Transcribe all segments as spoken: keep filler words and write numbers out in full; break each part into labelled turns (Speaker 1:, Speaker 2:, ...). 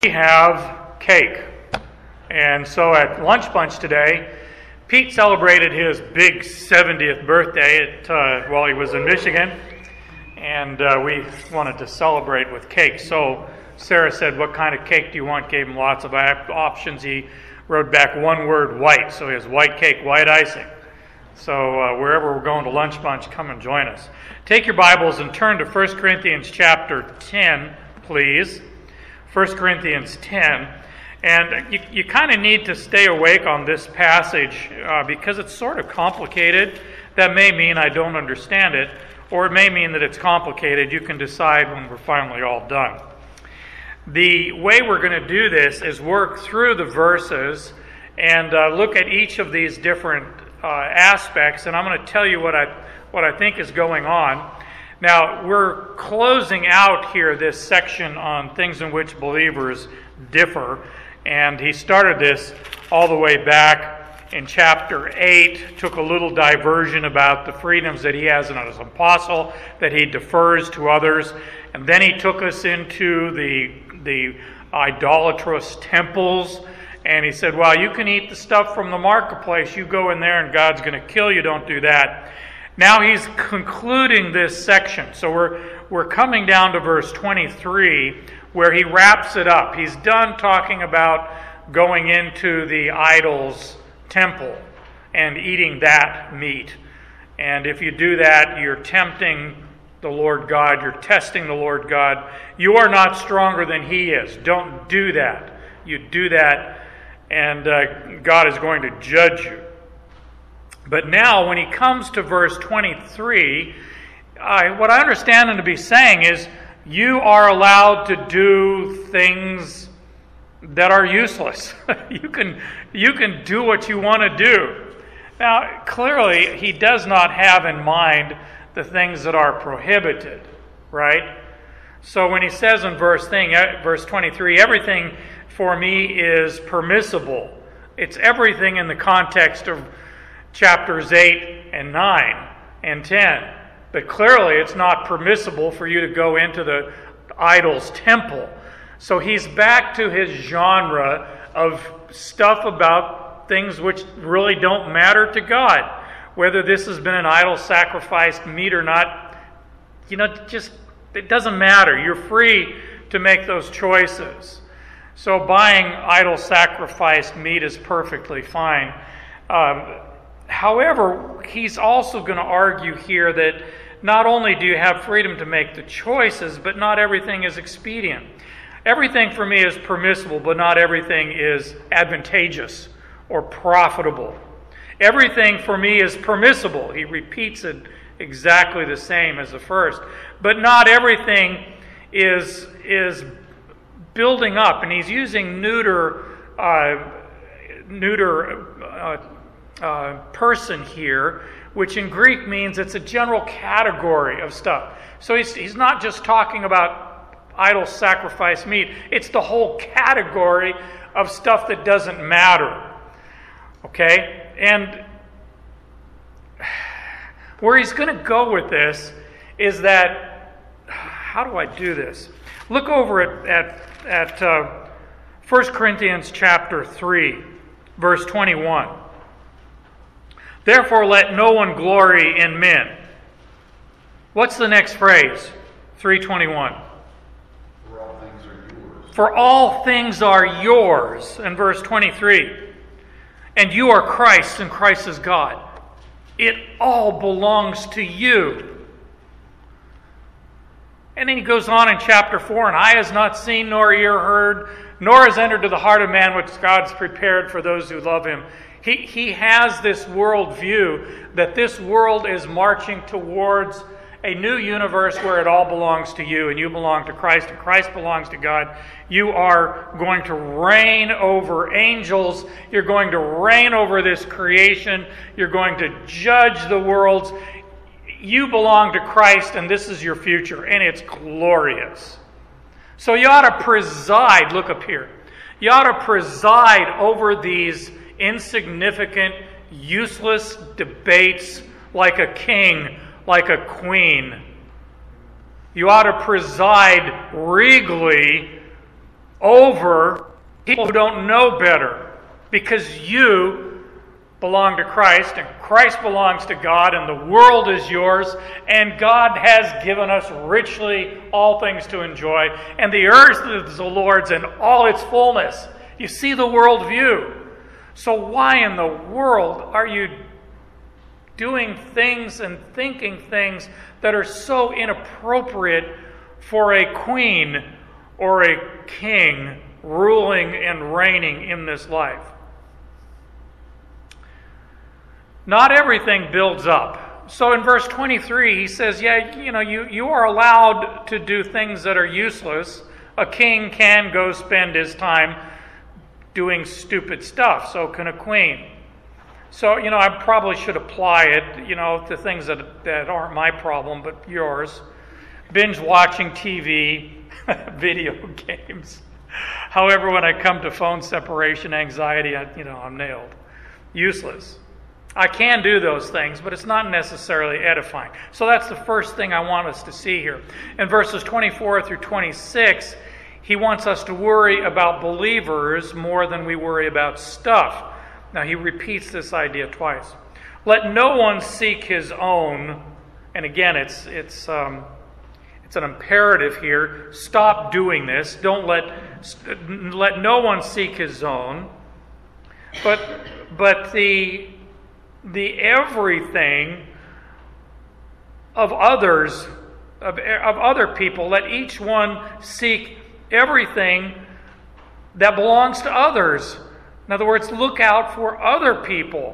Speaker 1: We have cake. And so at Lunch Bunch today, Pete celebrated his big seventieth birthday at, uh, while he was in Michigan, and uh, we wanted to celebrate with cake. So Sarah said, "What kind of cake do you want?" Gave him lots of options. He wrote back one word, white. So he has white cake, white icing. So uh, wherever we're going to Lunch Bunch, come and join us. Take your Bibles and turn to First Corinthians chapter ten, please. First Corinthians ten. And you, you kind of need to stay awake on this passage uh, because it's sort of complicated. That may mean I don't understand it, or it may mean that it's complicated. You can decide when we're finally all done. The way we're going to do this is work through the verses and uh, look at each of these different uh, aspects, and I'm going to tell you what I what I think is going on. Now, we're closing out here this section on things in which believers differ, and he started this all the way back in chapter eight, took a little diversion about the freedoms that he has as an apostle, that he defers to others, and then he took us into the, the idolatrous temples, and he said, well, you can eat the stuff from the marketplace, you go in there and God's going to kill you, don't do that. Now he's concluding this section. So we're we're coming down to verse twenty-three, where he wraps it up. He's done talking about going into the idol's temple and eating that meat. And if you do that, you're tempting the Lord God. You're testing the Lord God. You are not stronger than he is. Don't do that. You do that, and uh, God is going to judge you. But now, when he comes to verse twenty-three, I, what I understand him to be saying is, you are allowed to do things that are useless. you can you can do what you want to do. Now, clearly, he does not have in mind the things that are prohibited, right? So when he says in verse thing, verse twenty-three, everything for me is permissible. It's everything in the context of chapters eight and nine and ten. But clearly it's not permissible for you to go into the idol's temple. So he's back to his genre of stuff about things which really don't matter to God. Whether this has been an idol sacrificed meat or not, you know, just it doesn't matter. You're free to make those choices. So buying idol sacrificed meat is perfectly fine. Um, However, he's also going to argue here that not only do you have freedom to make the choices, but not everything is expedient. Everything for me is permissible, but not everything is advantageous or profitable. Everything for me is permissible. He repeats it exactly the same as the first. But not everything is, is building up. And he's using neuter, uh, neuter uh, Uh, person here, which in Greek means it's a general category of stuff. So he's, he's not just talking about idol sacrifice meat. It's the whole category of stuff that doesn't matter. Okay? And where he's going to go with this is that, how do I do this? Look over at, at, at uh, First Corinthians chapter three, verse twenty-one. Therefore, let no one glory in men. What's the next phrase? three twenty-one.
Speaker 2: For all things are yours.
Speaker 1: For all things are yours. And verse twenty-three. And you are Christ, and Christ is God. It all belongs to you. And then he goes on in chapter four, and eye has not seen, nor ear heard, nor has entered to the heart of man which God's prepared for those who love him. He, he has this world view that this world is marching towards a new universe where it all belongs to you, and you belong to Christ, and Christ belongs to God. You are going to reign over angels. You're going to reign over this creation. You're going to judge the worlds. You belong to Christ, and this is your future, and it's glorious. So you ought to preside, look up here, you ought to preside over these insignificant, useless debates like a king, like a queen. You ought to preside regally over people who don't know better, because you belong to Christ, and Christ belongs to God, and the world is yours, and God has given us richly all things to enjoy, and the earth is the Lord's and all its fullness. You see the worldview. So why in the world are you doing things and thinking things that are so inappropriate for a queen or a king ruling and reigning in this life? Not everything builds up. So in verse twenty-three, he says, yeah, you know, you, you are allowed to do things that are useless. A king can go spend his time doing stupid stuff. So can a queen. So, you know, I probably should apply it, you know, to things that, that aren't my problem, but yours. Binge watching T V, video games. However, when I come to phone separation anxiety, I, you know, I'm nailed. Useless. I can do those things, but it's not necessarily edifying. So that's the first thing I want us to see here. In verses twenty-four through twenty-six, he wants us to worry about believers more than we worry about stuff. Now, he repeats this idea twice. Let no one seek his own. And again, it's it's um, it's an imperative here. Stop doing this. Don't let let no one seek his own. But but the the everything of others, of, of other people, let each one seek everything that belongs to others. In other words, look out for other people.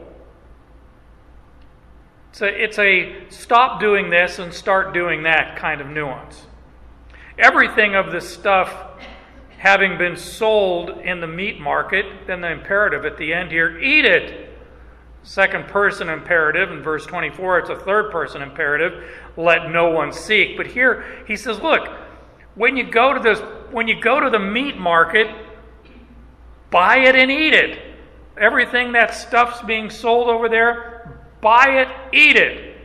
Speaker 1: So it's a stop doing this and start doing that kind of nuance. Everything of this stuff having been sold in the meat market, then the imperative at the end here, eat it. Second person imperative. In verse twenty-four, it's a third person imperative. Let no one seek. But here he says, look, when you go to this, when you go to the meat market, buy it and eat it. Everything that stuff's being sold over there, buy it, eat it.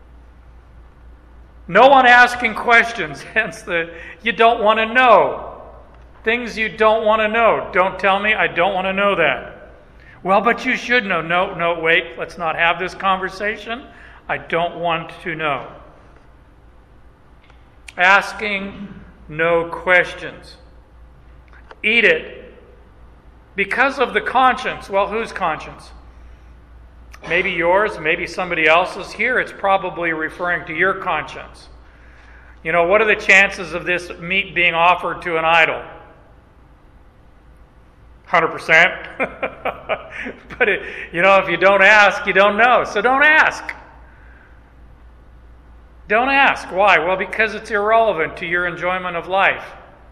Speaker 1: No one asking questions, hence the you don't want to know. Things you don't want to know. Don't tell me, I don't want to know that. Well, but you should know. No, no, wait, let's not have this conversation. I don't want to know. Asking no questions. Eat it. Because of the conscience. Well, whose conscience? Maybe yours, maybe somebody else's. Here it's probably referring to your conscience. You know, what are the chances of this meat being offered to an idol? one hundred percent. But, it, you know, if you don't ask, you don't know. So don't ask. Don't ask. Why? Well, because it's irrelevant to your enjoyment of life.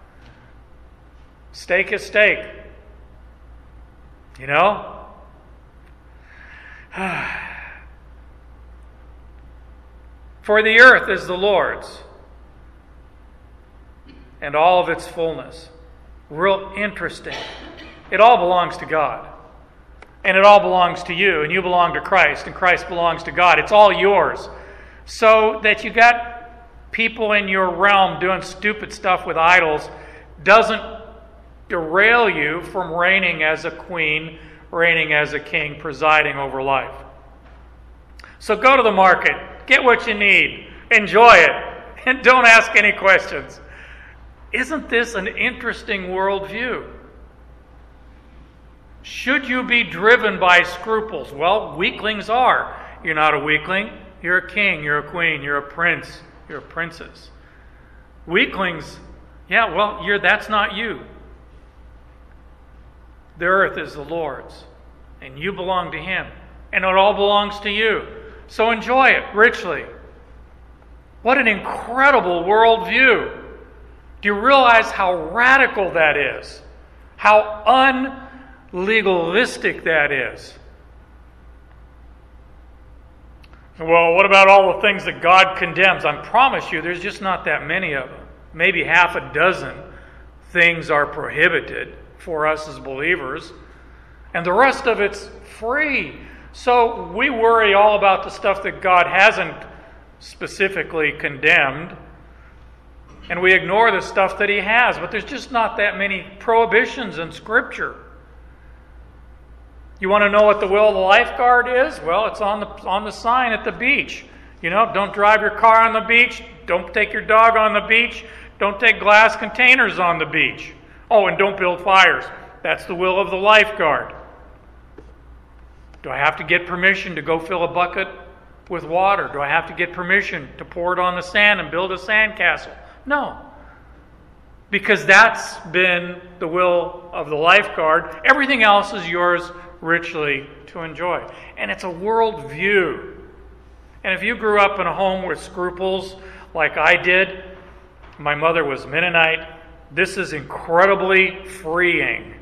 Speaker 1: Steak is steak. You know? For the earth is the Lord's, and all of its fullness. Real interesting. It all belongs to God. And it all belongs to you, and you belong to Christ, and Christ belongs to God. It's all yours. So that you got people in your realm doing stupid stuff with idols doesn't derail you from reigning as a queen, reigning as a king, presiding over life. So go to the market, get what you need, enjoy it, and don't ask any questions. Isn't this an interesting worldview? Should you be driven by scruples? Well, weaklings are. You're not a weakling. You're a king. You're a queen. You're a prince. You're a princess. Weaklings, yeah, well, you're that's not you. The earth is the Lord's, and you belong to Him, and it all belongs to you. So enjoy it richly. What an incredible worldview. Do you realize how radical that is? How unlegalistic that is? Well, what about all the things that God condemns? I promise you, there's just not that many of them. Maybe half a dozen things are prohibited for us as believers, and the rest of it's free. So we worry all about the stuff that God hasn't specifically condemned, and we ignore the stuff that he has. But there's just not that many prohibitions in Scripture. You want to know what the will of the lifeguard is? Well, it's on the on the sign at the beach. You know, don't drive your car on the beach. Don't take your dog on the beach. Don't take glass containers on the beach. Oh, and don't build fires. That's the will of the lifeguard. Do I have to get permission to go fill a bucket with water? Do I have to get permission to pour it on the sand and build a sandcastle? No. Because that's been the will of the lifeguard. Everything else is yours richly to enjoy. And it's a world view. And if you grew up in a home with scruples like I did, my mother was Mennonite, this is incredibly freeing.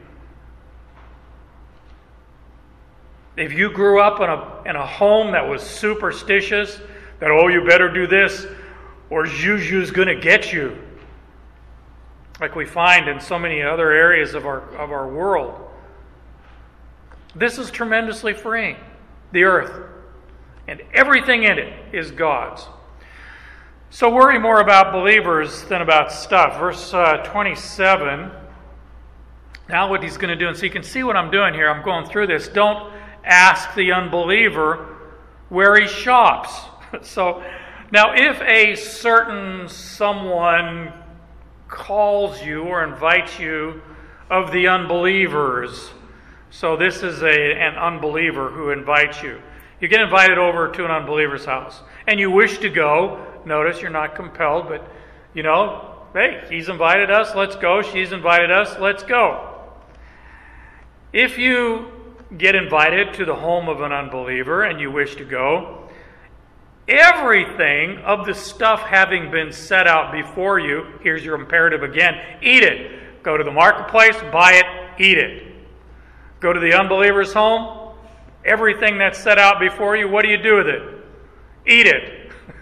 Speaker 1: If you grew up in a, in a home that was superstitious, that, oh, you better do this, or Juju's going to get you, like we find in so many other areas of our, of our world, this is tremendously freeing. The earth and everything in it is God's. So worry more about believers than about stuff. Verse uh, twenty-seven. Now what he's going to do, and so you can see what I'm doing here. I'm going through this. Don't ask the unbeliever where he shops. So now if a certain someone calls you or invites you of the unbelievers, so this is a, an unbeliever who invites you. You get invited over to an unbeliever's house and you wish to go. Notice you're not compelled, but you know, hey, he's invited us, let's go. She's invited us, let's go. If you get invited to the home of an unbeliever and you wish to go, everything of the stuff having been set out before you, here's your imperative again, eat it. Go to the marketplace, buy it, eat it. Go to the unbeliever's home, everything that's set out before you, what do you do with it? Eat it.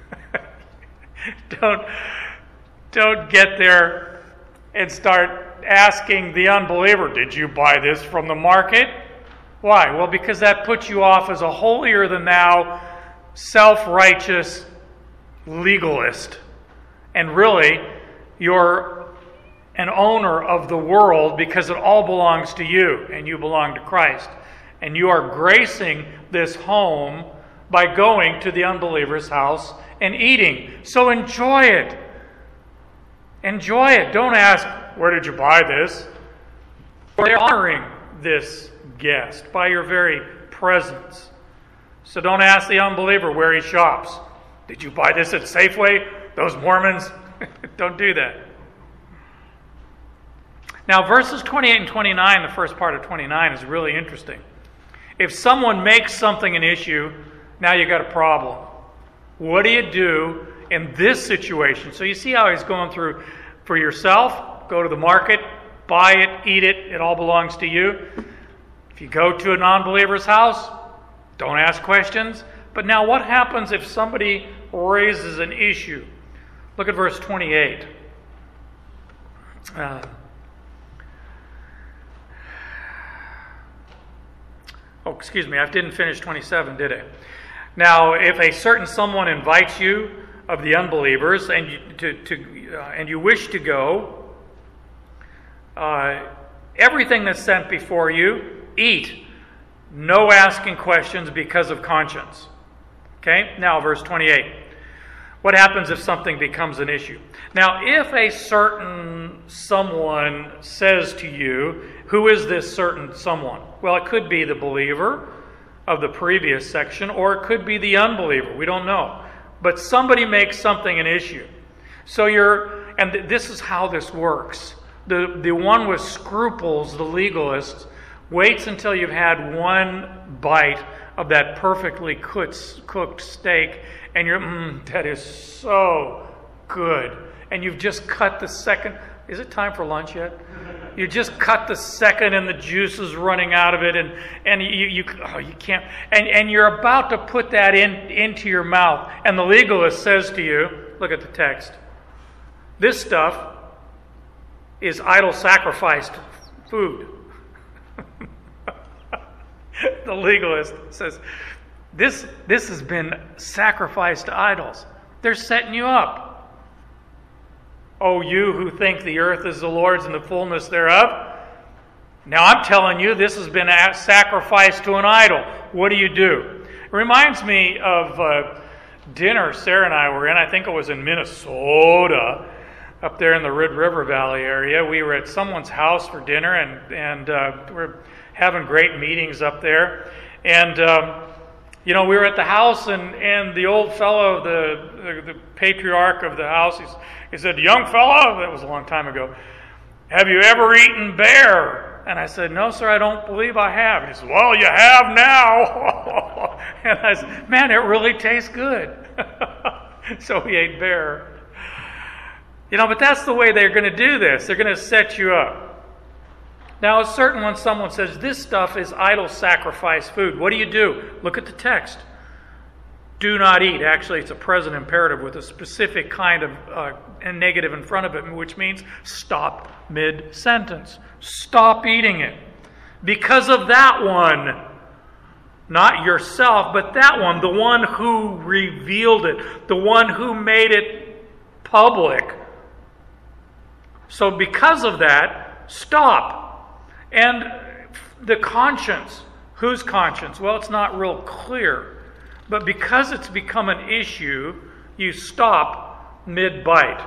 Speaker 1: don't, don't get there and start asking the unbeliever, did you buy this from the market? Why? Well, because that puts you off as a holier-than-thou, self-righteous legalist. And really, you're an owner of the world because it all belongs to you, and you belong to Christ. And you are gracing this home by going to the unbeliever's house and eating. So enjoy it. Enjoy it. Don't ask, where did you buy this? They're honoring this guest by your very presence. So don't ask the unbeliever where he shops. Did you buy this at Safeway? Those Mormons? Don't do that. Now, verses twenty-eight and twenty-nine, the first part of twenty-nine, is really interesting. If someone makes something an issue, now you got a problem. What do you do in this situation? So you see how he's going through for yourself, go to the market, buy it, eat it, it all belongs to you. If you go to a non-believer's house, don't ask questions. But now what happens if somebody raises an issue? Look at verse twenty-eight. Uh, oh, excuse me, I didn't finish twenty-seven, did I? Now, if a certain someone invites you of the unbelievers and you, to, to, uh, and you wish to go, uh, everything that's sent before you, eat. No asking questions because of conscience. Okay? Now, verse twenty-eight. What happens if something becomes an issue? Now, if a certain someone says to you, who is this certain someone? Well, it could be the believer of the previous section, or it could be the unbeliever. We don't know. But somebody makes something an issue. So you're, and th- this is how this works. The, the one with scruples, the legalist, waits until you've had one bite of that perfectly cooked, cooked steak, and you're, mmm, that is so good. And you've just cut the second, is it time for lunch yet? You just cut the second and the juice is running out of it, and, and you, you, oh, you can't, and, and you're about to put that in into your mouth, and the legalist says to you, look at the text, this stuff is idol sacrificed food. The legalist says, this, this has been sacrificed to idols. They're setting you up. O you who think the earth is the Lord's and the fullness thereof. Now I'm telling you, this has been a sacrifice to an idol. What do you do? It reminds me of uh, dinner Sarah and I were in. I think it was in Minnesota, up there in the Red River Valley area. We were at someone's house for dinner, and, and uh, we're having great meetings up there. And, um, you know, we were at the house, and, and the old fellow, the, the, the patriarch of the house, he's, he said, "Young fellow," that was a long time ago, "have you ever eaten bear?" And I said, "No, sir, I don't believe I have." And he said, "Well, you have now." And I said, "Man, it really tastes good." So we ate bear. You know, but that's the way they're going to do this. They're going to set you up. Now, it's certain when someone says, "This stuff is idol sacrifice food," what do you do? Look at the text. Do not eat. Actually, it's a present imperative with a specific kind of uh, negative in front of it, which means stop mid-sentence. Stop eating it. Because of that one. Not yourself, but that one. The one who revealed it. The one who made it public. So because of that, stop. And the conscience. Whose conscience? Well, it's not real clear. But because it's become an issue, you stop mid-bite.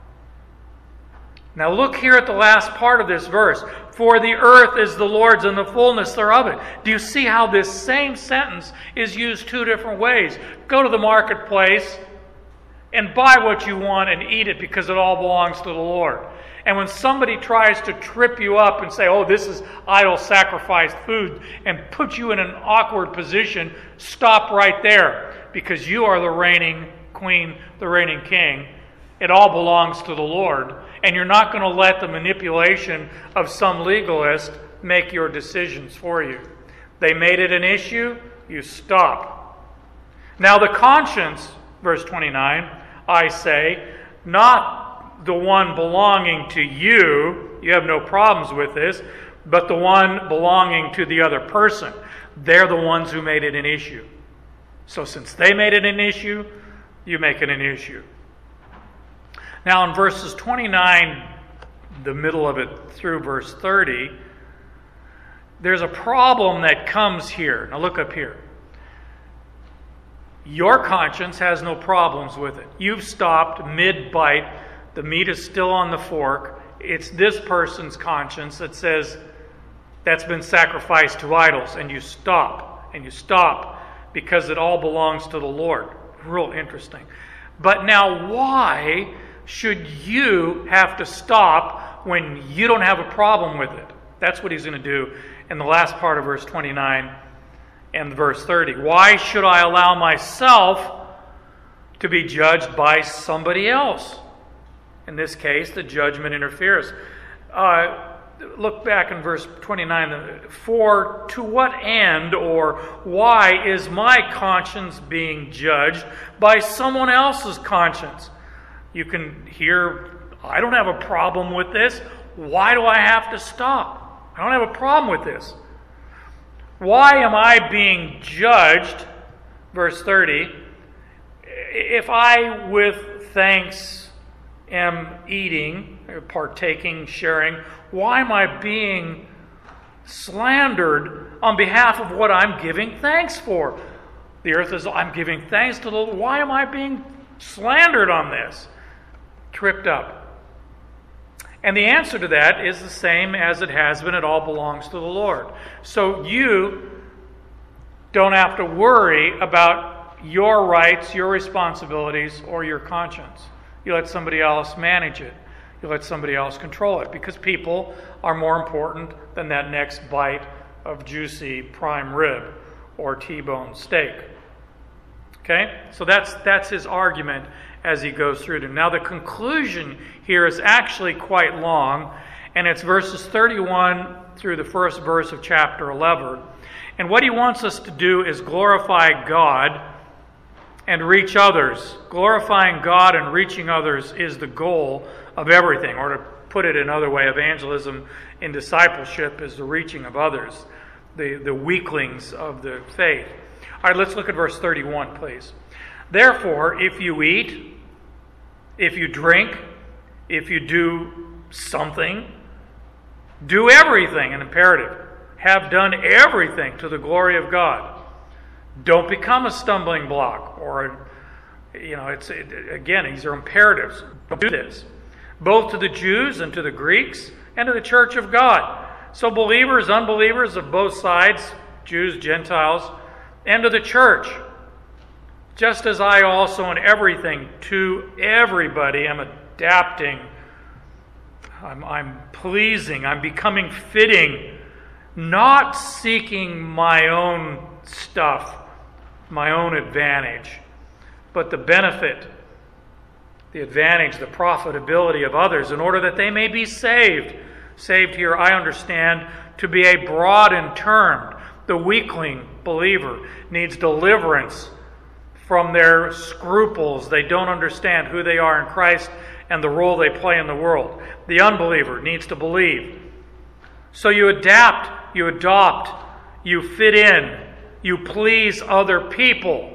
Speaker 1: Now look here at the last part of this verse. For the earth is the Lord's and the fullness thereof it. Do you see how this same sentence is used two different ways? Go to the marketplace and buy what you want and eat it because it all belongs to the Lord. And when somebody tries to trip you up and say, "Oh, this is idol sacrificed food," and put you in an awkward position, stop right there, because you are the reigning queen, the reigning king. It all belongs to the Lord. And you're not going to let the manipulation of some legalist make your decisions for you. They made it an issue, you stop. Now the conscience, verse twenty-nine, I say, not the one belonging to you, you have no problems with this, but the one belonging to the other person. They're the ones who made it an issue. So since they made it an issue, you make it an issue. Now in verses twenty-nine, the middle of it through verse thirty, there's a problem that comes here. Now look up here. Your conscience has no problems with it. You've stopped mid-bite. The meat is still on the fork. It's this person's conscience that says that's been sacrificed to idols. And you stop. And you stop because it all belongs to the Lord. Real interesting. But now why should you have to stop when you don't have a problem with it? That's what he's going to do in the last part of verse twenty-nine and verse thirty. Why should I allow myself to be judged by somebody else? In this case, the judgment interferes. Uh, look back in verse twenty-nine. For to what end or why is my conscience being judged by someone else's conscience? You can hear, I don't have a problem with this. Why do I have to stop? I don't have a problem with this. Why am I being judged, verse thirty, if I with thanks am eating, partaking, sharing? Why am I being slandered on behalf of what I'm giving thanks for? The earth is, I'm giving thanks to the Lord. Why am I being slandered on this? Tripped up. And the answer to that is the same as it has been. It all belongs to the Lord. So you don't have to worry about your rights, your responsibilities, or your conscience. You let somebody else manage it. You let somebody else control it, because people are more important than that next bite of juicy prime rib or T-bone steak. Okay? So that's that's his argument as he goes through them. Now the conclusion here is actually quite long, and it's verses thirty-one through the first verse of chapter eleven. And what he wants us to do is glorify God and reach others. Glorifying God and reaching others is the goal of everything. Or to put it another way, evangelism in discipleship is the reaching of others, the, the weaklings of the faith. All right, let's look at verse thirty-one, please. Therefore, if you eat, if you drink, If you do something, do everything, an imperative. Have done everything to the glory of God. Don't become a stumbling block or, you know, it's it, again, these are imperatives. Don't do this. Both to the Jews and to the Greeks and to the church of God. So believers, unbelievers of both sides, Jews, Gentiles, and to the church. Just as I also in everything to everybody am adapting, I'm, I'm pleasing, I'm becoming fitting, not seeking my own stuff, my own advantage, but the benefit, the advantage, the profitability of others in order that they may be saved. Saved here, I understand, to be a broadened term. The weakling believer needs deliverance from their scruples. They don't understand who they are in Christ and the role they play in the world. The unbeliever needs to believe. So you adapt, you adopt, you fit in, you please other people.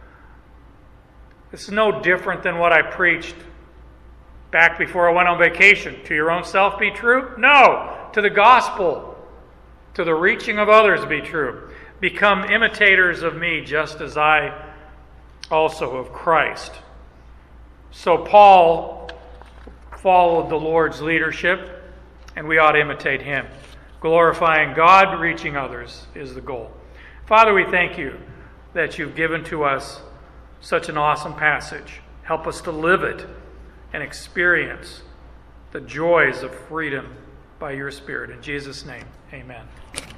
Speaker 1: It's no different than what I preached back before I went on vacation. To your own self be true? No. To the gospel, to the reaching of others be true. Become imitators of me just as I also of Christ. So Paul followed the Lord's leadership, and we ought to imitate him. Glorifying God, reaching others is the goal. Father, we thank you that you've given to us such an awesome passage. Help us to live it and experience the joys of freedom by your Spirit. In Jesus' name, amen.